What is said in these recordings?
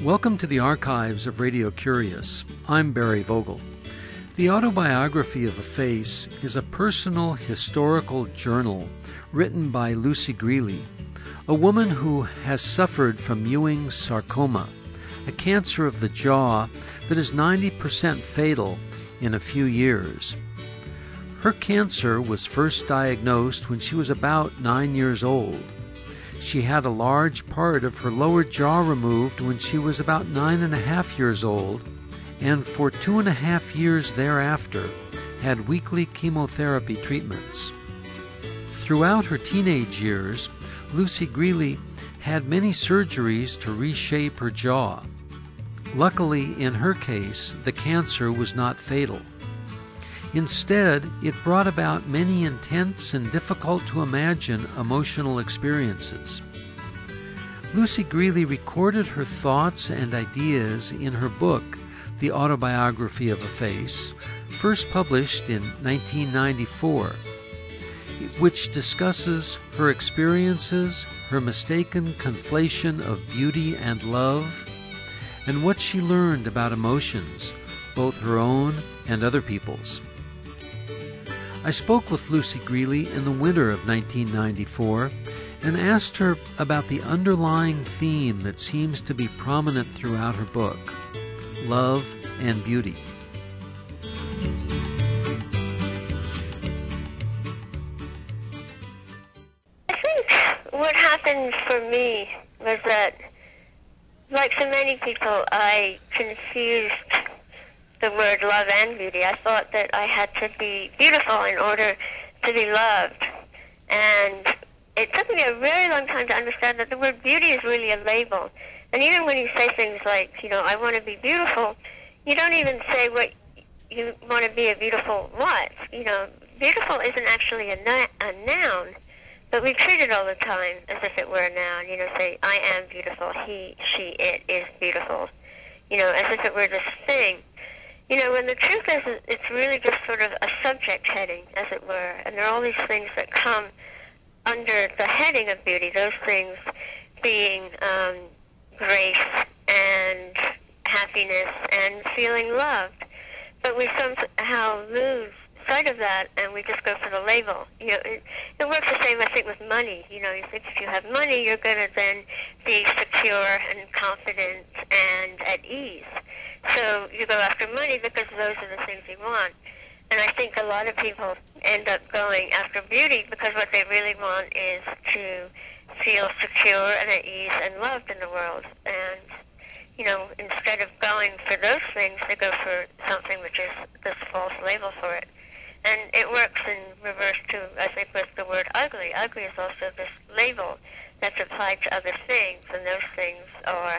Welcome to the archives of Radio Curious. I'm Barry Vogel. The Autobiography of a Face is a personal historical journal written by Lucy Greeley, a woman who has suffered from Ewing's sarcoma, a cancer of the jaw that is 90% fatal in a few years. Her cancer was first diagnosed when she was about 9 years old. She had a large part of her lower jaw removed when she was about 9.5 years old, and for 2.5 years thereafter had weekly chemotherapy treatments. Throughout her teenage years, Lucy Greeley had many surgeries to reshape her jaw. Luckily, in her case, the cancer was not fatal. Instead, it brought about many intense and difficult-to-imagine emotional experiences. Lucy Greeley recorded her thoughts and ideas in her book, The Autobiography of a Face, first published in 1994, which discusses her experiences, her mistaken conflation of beauty and love, and what she learned about emotions, both her own and other people's. I spoke with Lucy Greeley in the winter of 1994 and asked her about the underlying theme that seems to be prominent throughout her book, love and beauty. I think what happened for me was that, like so many people, I confused the word love and beauty. I thought that I had to be beautiful in order to be loved. And it took me a very long time to understand that the word beauty is really a label. And even when you say things like, I want to be beautiful, you don't even say what you want to be a beautiful what. Beautiful isn't actually a noun, but we treat it all the time as if it were a noun. Say, I am beautiful, he, she, it is beautiful. As if it were this thing. When the truth is, it's really just sort of a subject heading, as it were, and there are all these things that come under the heading of beauty, those things being grace and happiness and feeling loved. But we somehow lose sight of that, and we just go for the label. It works the same, I think, with money. You think if you have money, you're going to then be secure and confident and at ease. So you go after money because those are the things you want. And I think a lot of people end up going after beauty because what they really want is to feel secure and at ease and loved in the world. And, instead of going for those things, they go for something which is this false label for it. And it works in reverse too, I think, with the word ugly. Ugly is also this label that's applied to other things, and those things are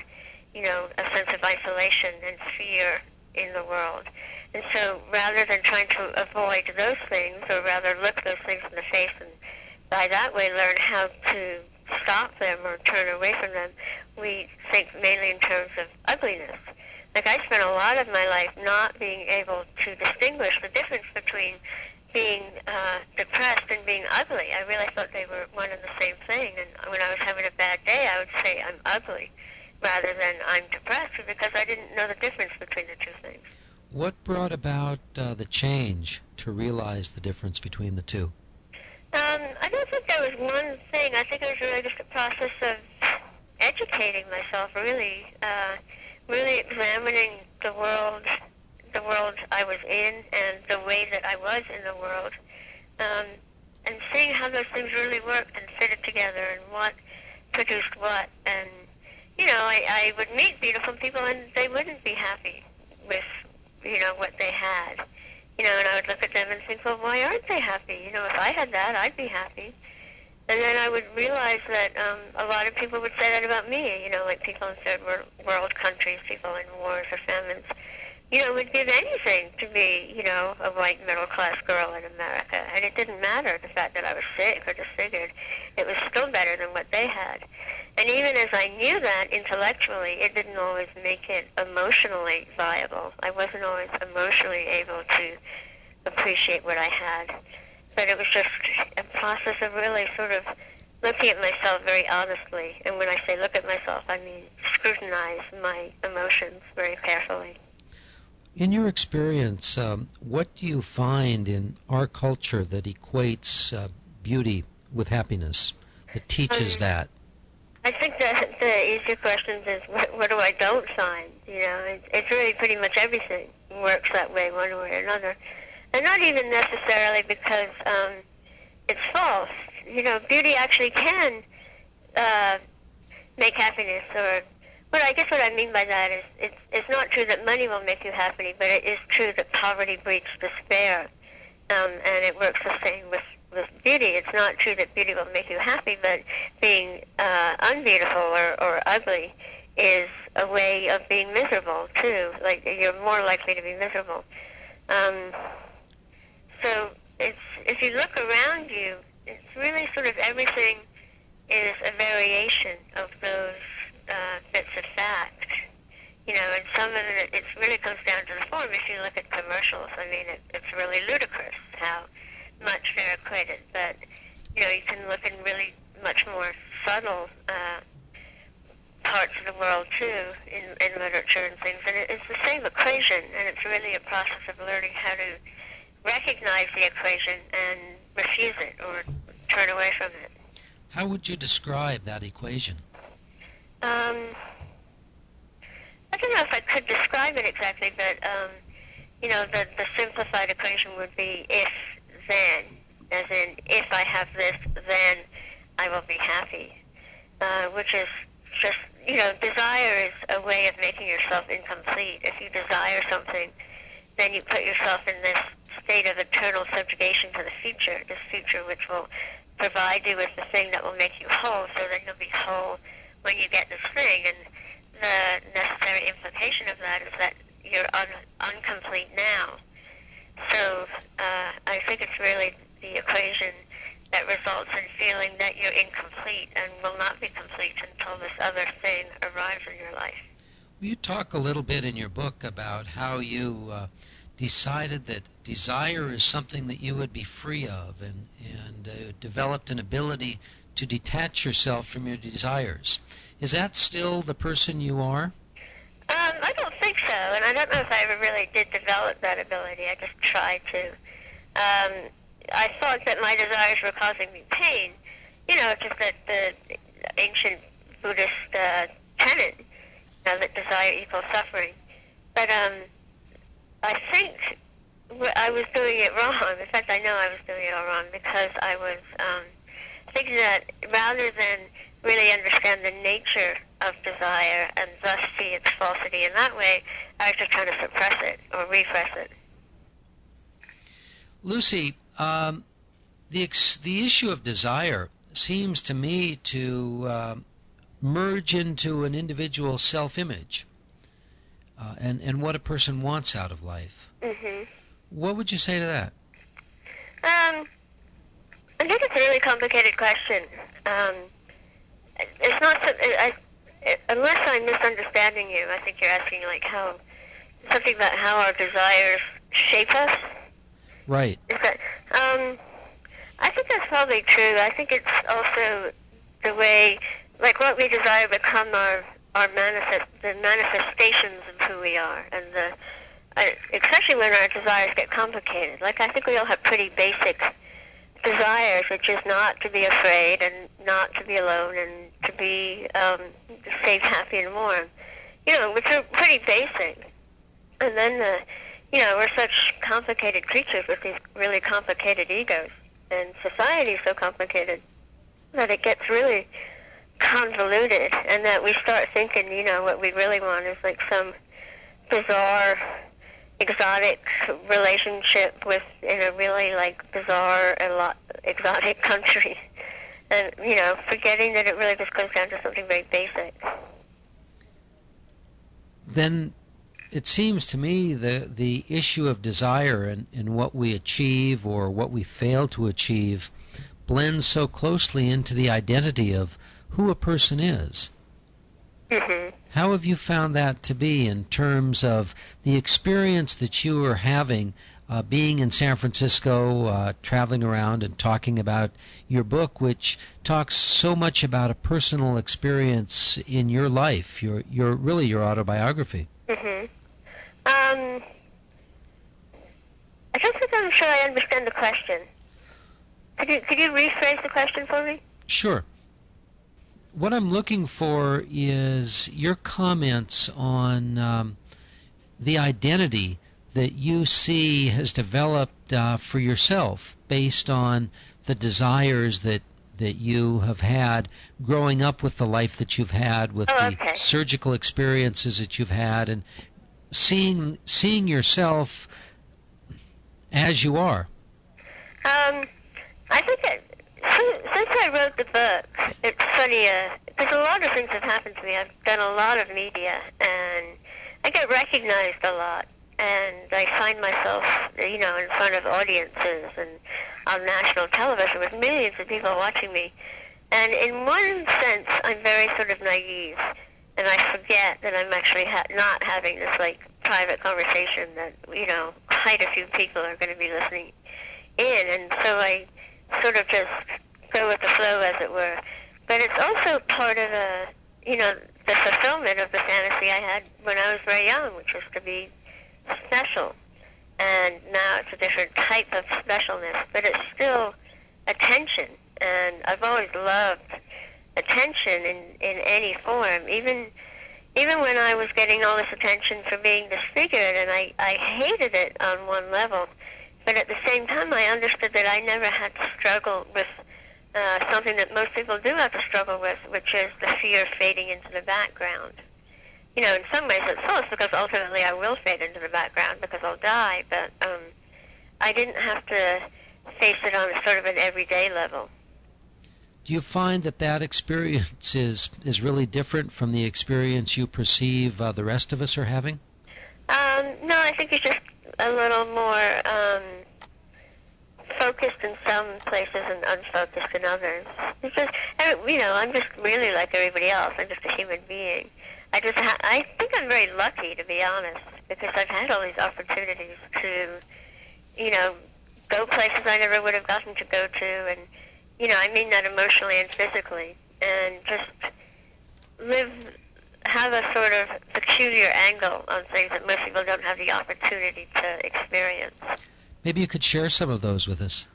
a sense of isolation and fear in the world. And so rather than trying to avoid those things, or rather look those things in the face and by that way learn how to stop them or turn away from them, we think mainly in terms of ugliness. Like I spent a lot of my life not being able to distinguish the difference between being depressed and being ugly. I really thought they were one and the same thing. And when I was having a bad day, I would say I'm ugly, rather than I'm depressed, because I didn't know the difference between the two things. What brought about the change to realize the difference between the two? I don't think there was one thing. I think it was really just a process of educating myself, really examining the world I was in and the way that I was in the world, and seeing how those things really worked and fitted together and what produced what. And I would meet beautiful people and they wouldn't be happy with, what they had. And I would look at them and think, well, why aren't they happy? If I had that, I'd be happy. And then I would realize that a lot of people would say that about me, like people in third world countries, people in wars or famines, would give anything to be, a white middle-class girl in America. And it didn't matter the fact that I was sick or disfigured. It was still better than what they had. And even as I knew that intellectually, it didn't always make it emotionally viable. I wasn't always emotionally able to appreciate what I had. But it was just a process of really sort of looking at myself very honestly. And when I say look at myself, I mean scrutinize my emotions very carefully. In your experience, what do you find in our culture that equates beauty with happiness, that teaches that? I think that the easier question is, what do I don't find? You know, it's really pretty much everything works that way one way or another. And not even necessarily because it's false. You know, beauty actually can make happiness, or but I guess what I mean by that is it's not true that money will make you happy, but it is true that poverty breeds despair, and it works the same with beauty. It's not true that beauty will make you happy, but being unbeautiful or ugly is a way of being miserable too. Like, you're more likely to be miserable. So if you look around you, it's really sort of everything is a variation of those bits of fact. You know, and some of it really comes down to the form. If you look at commercials, I mean, it's really ludicrous how much they're equated. But, you know, you can look in really much more subtle parts of the world, too, in literature and things. And it's the same equation, and it's really a process of learning how to recognize the equation and refuse it or turn away from it. How would you describe that equation? I don't know if I could describe it exactly, but, you know, the simplified equation would be if, then, as in, if I have this, then I will be happy, which is just, you know, desire is a way of making yourself incomplete. If you desire something, then you put yourself in this state of eternal subjugation to the future, this future which will provide you with the thing that will make you whole, so that you'll be whole when you get this thing. And the necessary implication of that is that you're incomplete now. So I think it's really the equation that results in feeling that you're incomplete and will not be complete until this other thing arrives in your life. You talk a little bit in your book about how you decided that desire is something that you would be free of, and developed an ability to detach yourself from your desires. Is that still the person you are? I don't think so, and I don't know if I ever really did develop that ability. I just tried to. I thought that my desires were causing me pain. You know, just that the ancient Buddhist tenet, you know, that desire equals suffering. But I think I was doing it wrong. In fact, I know I was doing it all wrong, because I was thinking that rather than really understand the nature of desire and thus see its falsity in that way, I was just trying to suppress it or repress it. Lucy, the issue of desire seems to me to merge into an individual's self-image and what a person wants out of life. Mm-hmm. What would you say to that? I think it's a really complicated question. It's not unless I'm misunderstanding you. I think you're asking like something about how our desires shape us. Right. Is that? I think that's probably true. I think it's also the way, like, what we desire become the manifestations of who we are, and especially when our desires get complicated. Like, I think we all have pretty basic desires, which is not to be afraid and not to be alone and to be safe, happy, and warm. You know, which are pretty basic. And then, you know, we're such complicated creatures with these really complicated egos. And society is so complicated that it gets really convoluted, and that we start thinking, you know, what we really want is like some bizarre, exotic relationship in a really like bizarre, exotic country, and, you know, forgetting that it really just goes down to something very basic. Then it seems to me the issue of desire and what we achieve or what we fail to achieve blends so closely into the identity of who a person is. Mm-hmm. How have you found that to be in terms of the experience that you are having being in San Francisco, traveling around and talking about your book, which talks so much about a personal experience in your life, your really your autobiography. Mm-hmm. I don't think I'm sure I understand the question. Could you rephrase the question for me? Sure. What I'm looking for is your comments on the identity that you see has developed for yourself based on the desires that you have had growing up with the life that you've had, with the surgical experiences that you've had, and seeing yourself as you are. I think since I wrote the book, it's funny, because a lot of things have happened to me. I've done a lot of media, and I get recognized a lot, and I find myself, in front of audiences and on national television with millions of people watching me. And in one sense, I'm very sort of naive, and I forget that I'm actually not having this, private conversation that, quite a few people are going to be listening in, and so I sort of just go with the flow, as it were. But it's also part of the fulfillment of the fantasy I had when I was very young, which was to be special. And now it's a different type of specialness, but it's still attention. And I've always loved attention in any form, even when I was getting all this attention for being disfigured, and I hated it on one level. But at the same time, I understood that I never had to struggle with something that most people do have to struggle with, which is the fear of fading into the background. In some ways it's false, because ultimately I will fade into the background because I'll die, but I didn't have to face it on a sort of an everyday level. Do you find that experience is really different from the experience you perceive the rest of us are having? No, I think it's just a little more focused in some places and unfocused in others. Because, I'm just really like everybody else. I'm just a human being. I think I'm very lucky, to be honest, because I've had all these opportunities to, go places I never would have gotten to go to, and, I mean that emotionally and physically, and just have a sort of peculiar angle on things that most people don't have the opportunity to experience. Maybe you could share some of those with us.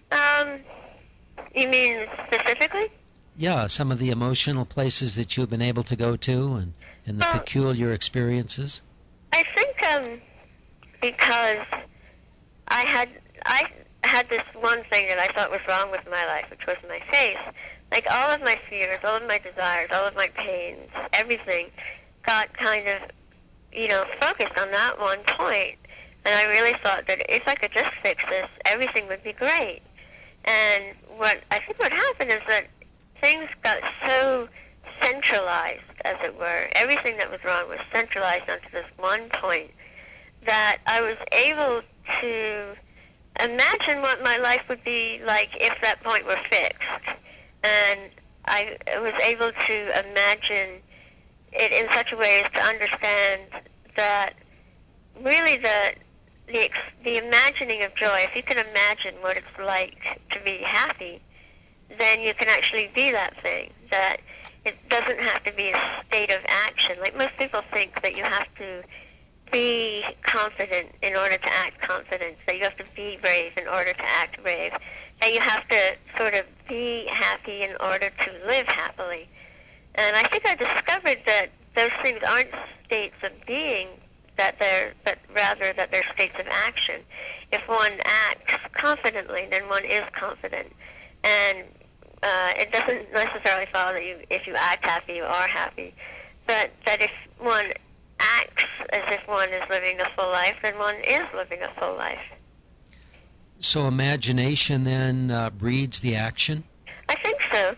You mean specifically? Yeah, some of the emotional places that you've been able to go to, and the peculiar experiences. I think because I had this one thing that I thought was wrong with my life, which was my face. Like, all of my fears, all of my desires, all of my pains, everything got kind of, focused on that one point. And I really thought that if I could just fix this, everything would be great. And what happened is that things got so centralized, as it were. Everything that was wrong was centralized onto this one point, that I was able to imagine what my life would be like if that point were fixed. And I was able to imagine it in such a way as to understand that really the imagining of joy, if you can imagine what it's like to be happy, then you can actually be that thing. That it doesn't have to be a state of action. Like, most people think that you have to be confident in order to act confident, that you have to be brave in order to act brave, that you have to sort of be happy in order to live happily. And I think I discovered that those things aren't states of being, but rather that they're states of action. If one acts confidently, then one is confident. And it doesn't necessarily follow that if you act happy, you are happy. But that if one acts as if one is living a full life, then one is living a full life. So imagination then breeds the action? I think so.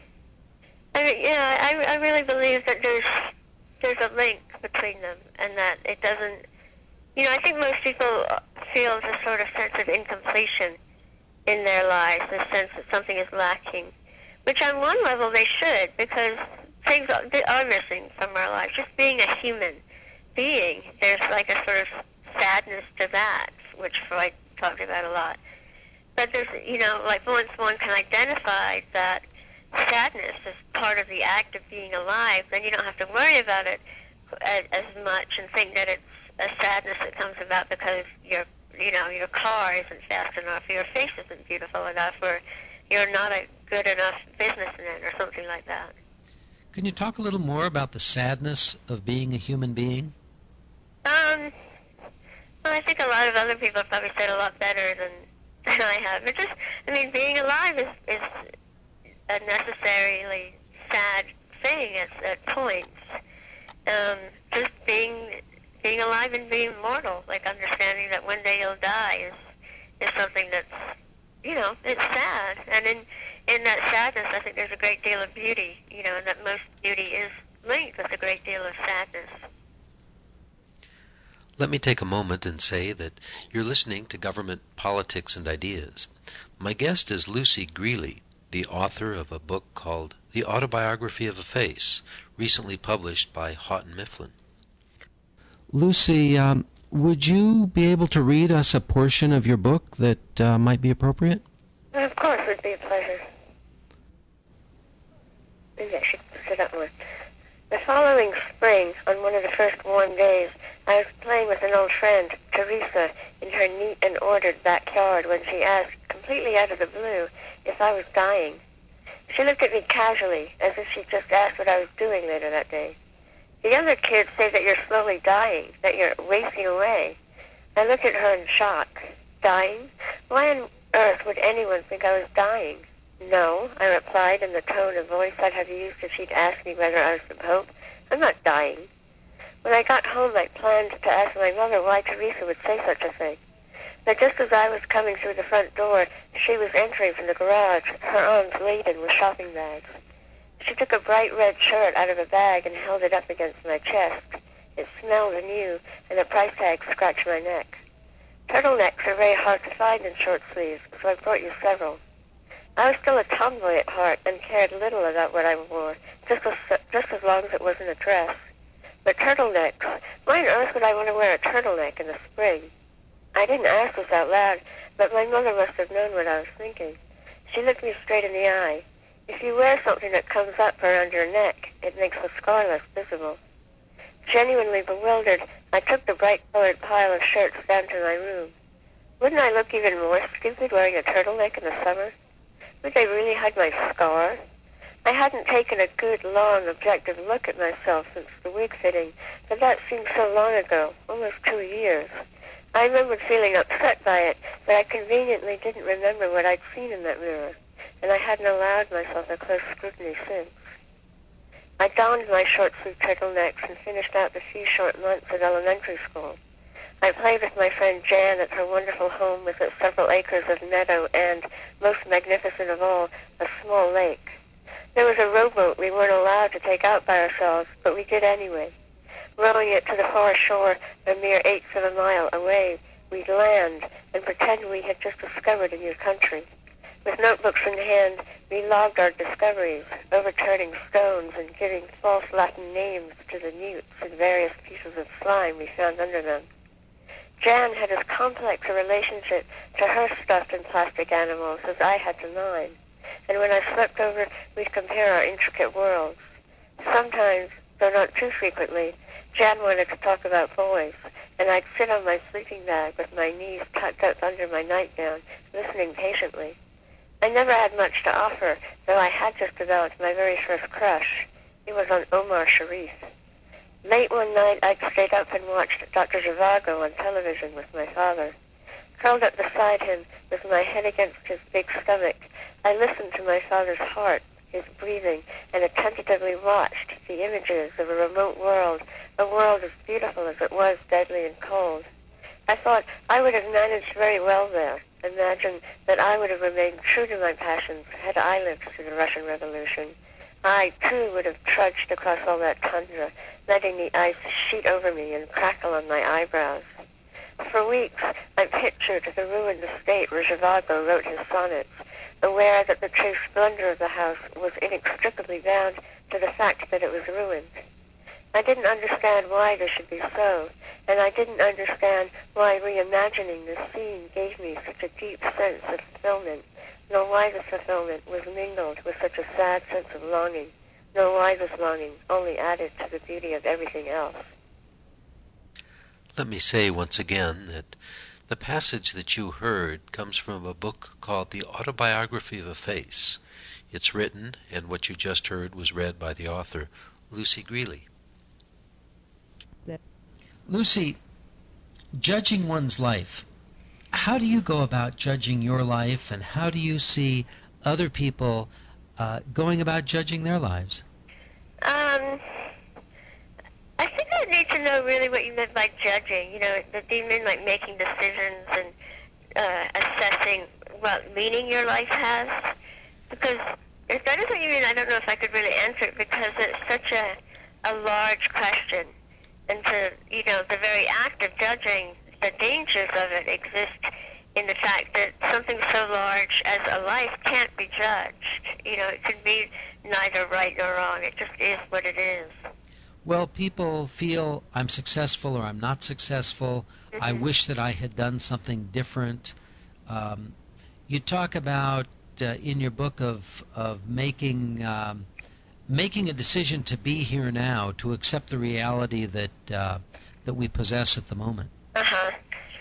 I really believe that there's a link between them, and that it doesn't... I think most people feel a sort of sense of incompletion in their lives, a sense that something is lacking, which on one level they should, because things are missing from our lives. Just being a human being, there's like a sort of sadness to that, which Freud talked about a lot. But there's, like once one can identify that sadness is part of the act of being alive, then you don't have to worry about it as much and think that it's a sadness that comes about because your car isn't fast enough, or your face isn't beautiful enough, or you're not a good enough businessman or something like that. Can you talk a little more about the sadness of being a human being? Well, I think a lot of other people have probably said a lot better than I have. But being alive is a necessarily sad thing at points. Just being alive and being mortal, like understanding that one day you'll die is something that's, it's sad. And in that sadness, I think there's a great deal of beauty, and that most beauty is linked with a great deal of sadness. Let me take a moment and say that you're listening to Government Politics and Ideas. My guest is Lucy Greeley, the author of a book called The Autobiography of a Face, recently published by Houghton Mifflin. Lucy, would you be able to read us a portion of your book that might be appropriate? Of course, it would be a pleasure. Maybe I should sit up more. The following spring, on one of the first warm days, I was playing with an old friend, Teresa, in her neat and ordered backyard when she asked, completely out of the blue, if I was dying. She looked at me casually, as if she'd just asked what I was doing later that day. The other kids say that you're slowly dying, that you're wasting away. I looked at her in shock. Dying? Why on earth would anyone think I was dying? No, I replied in the tone of voice I'd have used if she'd asked me whether I was the Pope. I'm not dying. When I got home, I planned to ask my mother why Teresa would say such a thing. But just as I was coming through the front door, she was entering from the garage, her arms laden with shopping bags. She took a bright red shirt out of a bag and held it up against my chest. It smelled new, and a price tag scratched my neck. Turtlenecks are very hard to find in short sleeves, so I brought you several. I was still a tomboy at heart and cared little about what I wore, just as long as it wasn't a dress. But turtlenecks, why on earth would I want to wear a turtleneck in the spring? I didn't ask this out loud, but my mother must have known what I was thinking. She looked me straight in the eye. If you wear something that comes up around your neck, it makes the scar less visible. Genuinely bewildered, I took the bright-colored pile of shirts down to my room. Wouldn't I look even more stupid wearing a turtleneck in the summer? Would they really hide my scar? I hadn't taken a good, long, objective look at myself since the wig fitting, but that seemed so long ago, almost 2 years. I remembered feeling upset by it, but I conveniently didn't remember what I'd seen in that mirror, and I hadn't allowed myself a close scrutiny since. I donned my short-sleeved turtlenecks and finished out the few short months at elementary school. I played with my friend Jan at her wonderful home with its several acres of meadow and, most magnificent of all, a small lake. There was a rowboat we weren't allowed to take out by ourselves, but we did anyway. Rowing it to the far shore, a mere eighth of a mile away, we'd land and pretend we had just discovered a new country. With notebooks in hand, we logged our discoveries, overturning stones and giving false Latin names to the newts and various pieces of slime we found under them. Jan had as complex a relationship to her stuffed and plastic animals as I had to mine, and when I slept over, we'd compare our intricate worlds. Sometimes, though not too frequently, Jan wanted to talk about boys, and I'd sit on my sleeping bag with my knees tucked up under my nightgown, listening patiently. I never had much to offer, though I had just developed my very first crush. It was on Omar Sharif. Late one night, I'd stayed up and watched Dr. Zhivago on television with my father. Curled up beside him, with my head against his big stomach, I listened to my father's heart, his breathing, and attentively watched the images of a remote world, a world as beautiful as it was deadly and cold. I thought I would have managed very well there. Imagine that I would have remained true to my passions had I lived through the Russian Revolution. I, too, would have trudged across all that tundra, letting the ice sheet over me and crackle on my eyebrows. For weeks, I pictured the ruined estate where Zhivago wrote his sonnets, aware that the true splendor of the house was inextricably bound to the fact that it was ruined. I didn't understand why this should be so, and I didn't understand why reimagining this scene gave me such a deep sense of fulfillment, nor why this fulfillment was mingled with such a sad sense of longing, nor why this longing only added to the beauty of everything else. Let me say once again that the passage that you heard comes from a book called The Autobiography of a Face. It's written, and what you just heard was read by the author, Lucy Greeley. Lucy, judging one's life, how do you go about judging your life, and how do you see other people going about judging their lives? I think I need to know really what you meant by judging. Do you mean like making decisions and assessing what meaning your life has? Because if that is what you mean, I don't know if I could really answer it, because it's such a large question. And the very act of judging, the dangers of it exist in the fact that something so large as a life can't be judged. It can be neither right nor wrong. It just is what it is. Well, people feel I'm successful or I'm not successful. Mm-hmm. I wish that I had done something different. You talk about in your book of making a decision to be here now, to accept the reality that we possess at the moment. Uh-huh.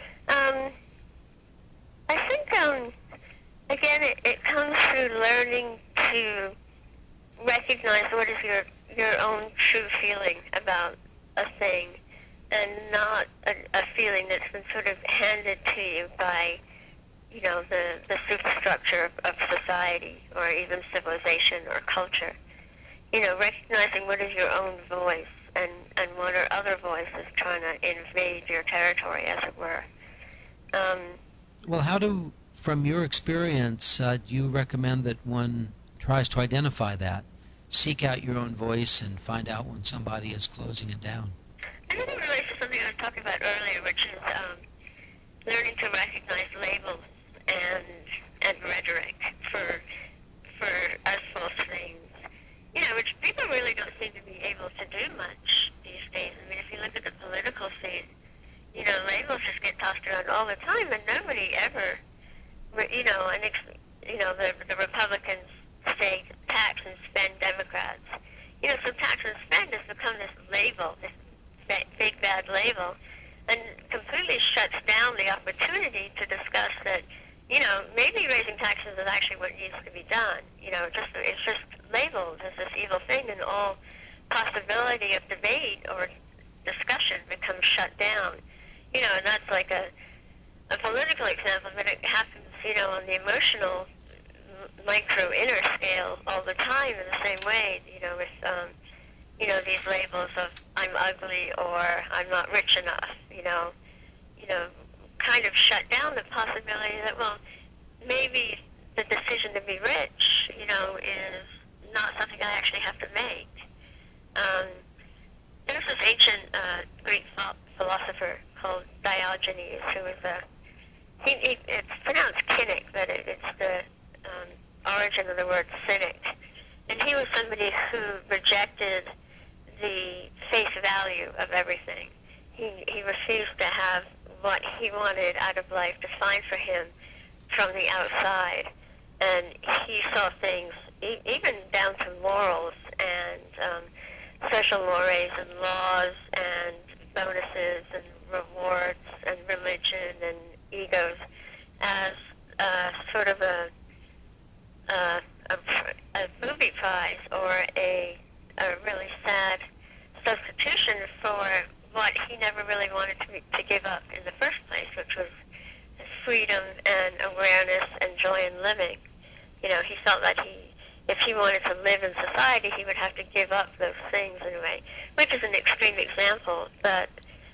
I think, again, it comes through learning to recognize what is your own true feeling about a thing, and not a feeling that's been sort of handed to you by, the superstructure of society, or even civilization or culture. Recognizing what is your own voice, and what are other voices trying to invade your territory, as it were. Well, from your experience, do you recommend that one tries to identify that, seek out your own voice, and find out when somebody is closing it down? I think it relates to something I was talking about earlier, which is learning to recognize labels and rhetoric for as false things. Which people really don't seem to be able to do much these days. I mean, if you look at the political scene, labels just get tossed around all the time, and nobody ever, the Republicans say tax and spend Democrats. So tax and spend has become this label, this big bad label, and completely shuts down the opportunity to discuss that, maybe raising taxes is actually what needs to be done. It's just labeled as this evil thing, and all possibility of debate or discussion becomes shut down. And that's like a political example, but it happens, on the emotional, micro, inner scale all the time in the same way, with, these labels of I'm ugly or I'm not rich enough, kind of shut down the possibility that, well, maybe the decision to be rich, is not something I actually have to make. There's this ancient Greek philosopher called Diogenes, who was it's pronounced cynic, but it's the origin of the word cynic. And he was somebody who rejected the face value of everything. He refused to have what he wanted out of life defined for him from the outside. And he saw things, even down to morals and social mores and laws and bonuses and rewards and religion and egos, as sort of a booby prize, or a really sad substitution for what he never really wanted to give up in the first place, which was freedom and awareness and joy in living. He felt that if he wanted to live in society, he would have to give up those things in a way, which is an extreme example, but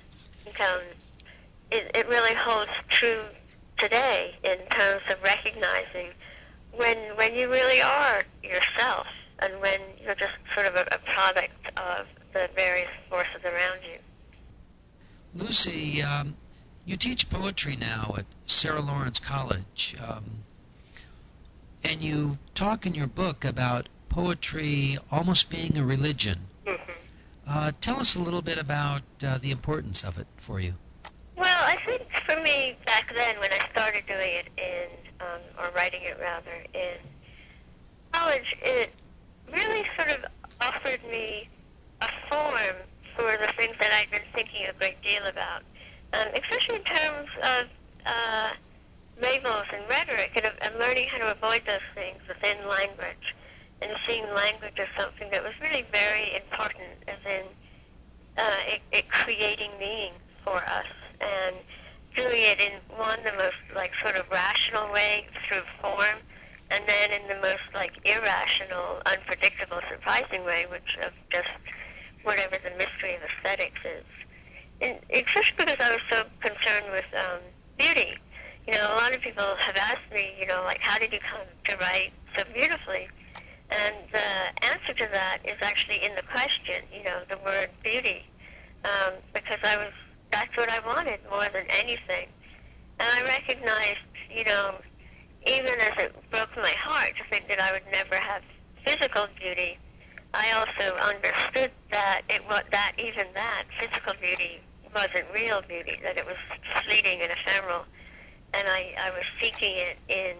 it really holds true today in terms of recognizing when you really are yourself, and when you're just sort of a product of the various forces around you. Lucy, you teach poetry now at Sarah Lawrence College, and you talk in your book about poetry almost being a religion. Mm-hmm. Tell us a little bit about the importance of it for you. Well, I think for me back then when I started doing it or writing it rather, in college, it really sort of offered me a form for the things that I'd been thinking a great deal about, especially in terms of labels and rhetoric and learning how to avoid those things within language and seeing language as something that was really very important, as in it creating meaning for us and doing it in the most sort of rational way through form, and then in the most irrational, unpredictable, surprising way, which of just whatever the mystery of aesthetics is. And especially because I was so concerned with beauty. A lot of people have asked me, how did you come to write so beautifully? And the answer to that is actually in the question, the word beauty, because that's what I wanted more than anything. And I recognized, even as it broke my heart to think that I would never have physical beauty, I also understood that even physical beauty wasn't real beauty, that it was fleeting and ephemeral. And I was seeking it in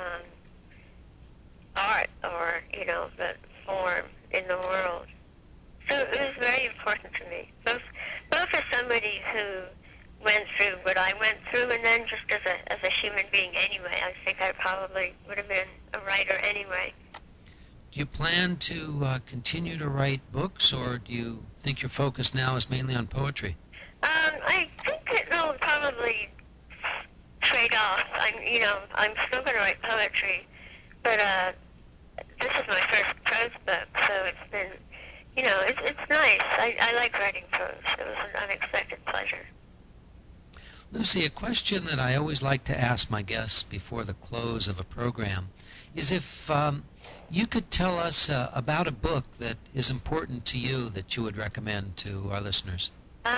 art or, the form in the world. So it was very important to me, both as somebody who went through what I went through, and then just as a human being anyway. I think I probably would have been a writer anyway. Do you plan to continue to write books, or do you think your focus now is mainly on poetry? I think it'll probably trade off. I'm still going to write poetry, but this is my first prose book, so it's been, it's nice. I like writing prose. It was an unexpected pleasure. Lucy, a question that I always like to ask my guests before the close of a program is if you could tell us about a book that is important to you that you would recommend to our listeners.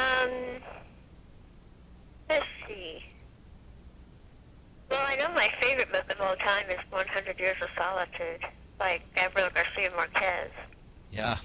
Let's see. Well, I know my favorite book of all time is 100 Years of Solitude by Gabriel Garcia Marquez. Yeah.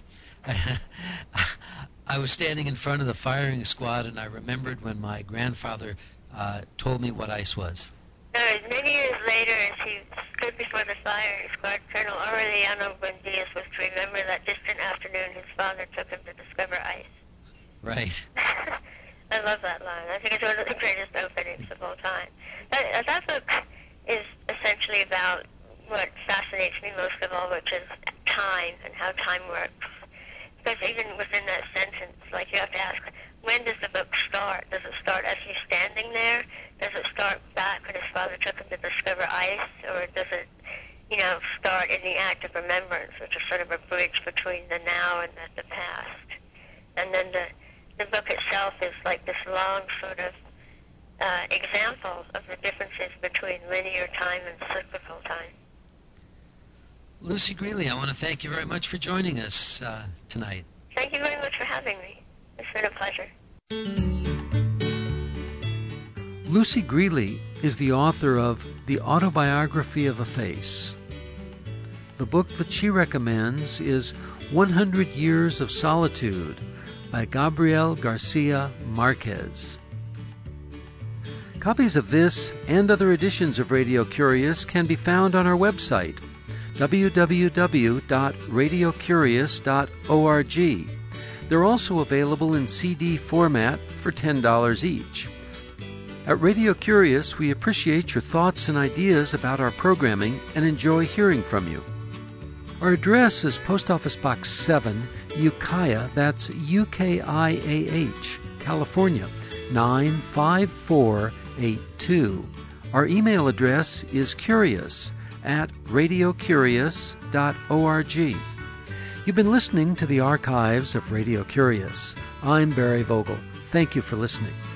I was standing in front of the firing squad, and I remembered when my grandfather told me what ice was. Many years later, as he stood before the firing squad, Colonel Aureliano Buendias was to remember that distant afternoon his father took him to discover ice. Right. I love that line. I think it's one of the greatest openings of all time. That book is essentially about what fascinates me most of all, which is time and how time works. Because even within that sentence, you have to ask, when does the book start? Does it start as he's standing there? Does it start back when his father took him to discover ice? Or does it, start in the act of remembrance, which is sort of a bridge between the now and the past? And then the book itself is this long sort of example of the differences between linear time and cyclical time. Lucy Greeley, I want to thank you very much for joining us tonight. Thank you very much for having me. It's been a pleasure. Lucy Greeley is the author of The Autobiography of a Face. The book that she recommends is 100 Years of Solitude by Gabriel Garcia Marquez. Copies of this and other editions of Radio Curious can be found on our website, www.radiocurious.org. They're also available in CD format for $10 each. At Radio Curious, we appreciate your thoughts and ideas about our programming and enjoy hearing from you. Our address is Post Office Box 7, Ukiah, that's UKIAH, California, 95482. Our email address is curious@radiocurious.org. You've been listening to the archives of Radio Curious. I'm Barry Vogel. Thank you for listening.